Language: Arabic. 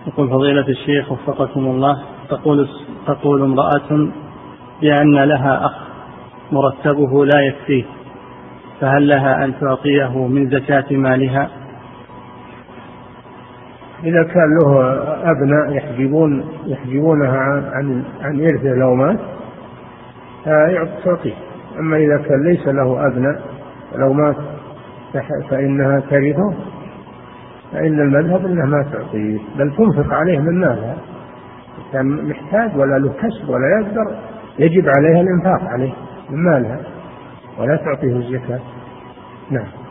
يقول فضيلة الشيخ وفقكم الله، تقول امرأة بأن لها أخ مرتبه لا يكفيه، فهل لها أن تعطيه من زكاة مالها؟ إذا كان له أبناء يحجبونها عن إرثه لو مات تعطيه. أما إذا كان ليس له أبناء لو مات فإنها ترثه، فإن المذهب أنها ما تعطيه، بل تنفق عليه من مالها. كان محتاج ولا له كسب ولا يقدر يجب عليها الإنفاق عليه من مالها ولا تعطيه الزكاة. نعم.